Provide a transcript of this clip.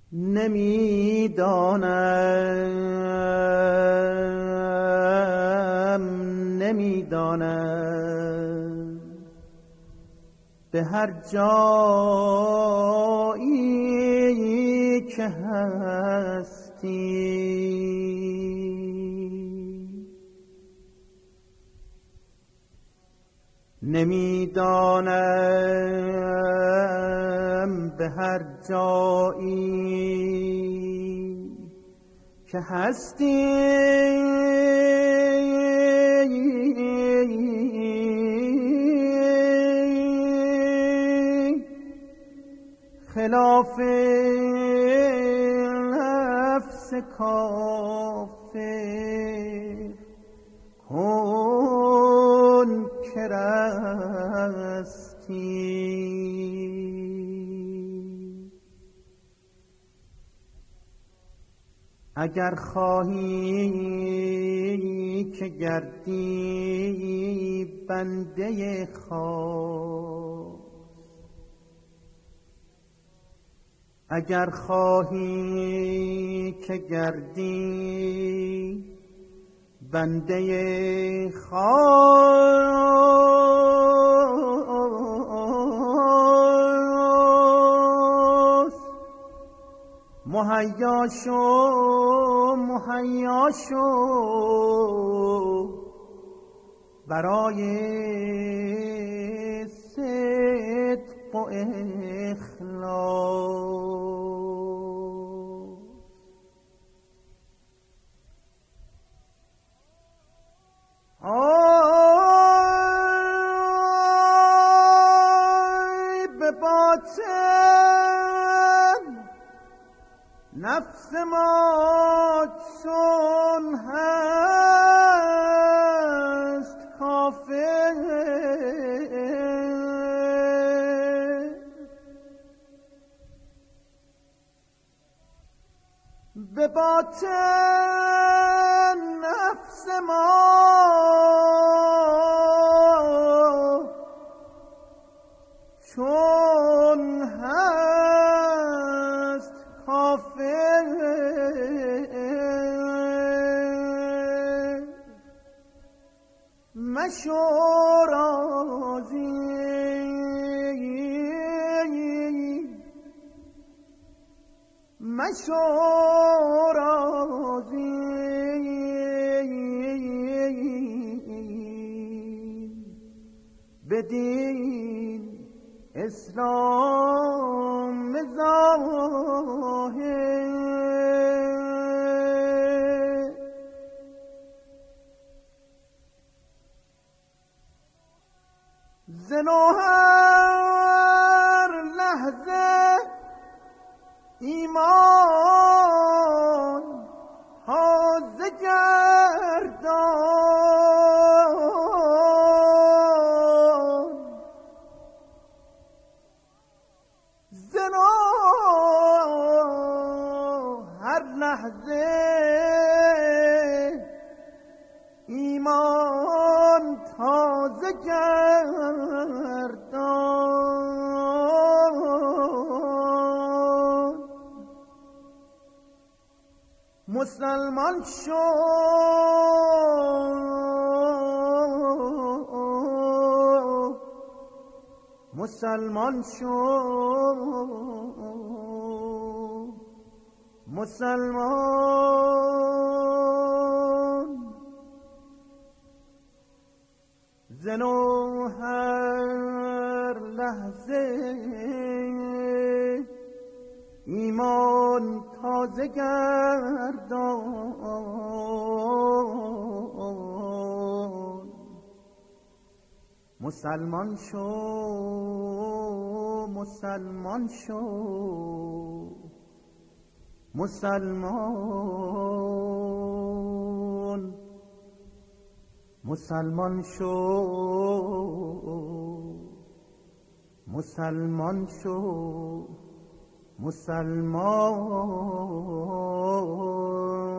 نمیدانم به هر جایی که هستی نمیدانم به هر جایی که هستی خلاف نفس کافر کن که رستی اگر خواهی که گردی بنده خاص اگر خواهی که گردی بنده خاص مهیا شو برای صدق و اخلاص آی به باطن نفس ما چون هست کافر به باطن نفس ما چون هست کافر مشو راضی مشو راضی بدین اسلام ظاهر زنو هر لحظه ایمان تازه گردان زنو هر لحظه ایمان تازه گردان مسلمان شو مسلمان شو مسلمان زنو هر لحظه ایمان تازه گردان مسلمان شو مسلمان شو مسلمان مسلمان شو مسلمان شو مسلمان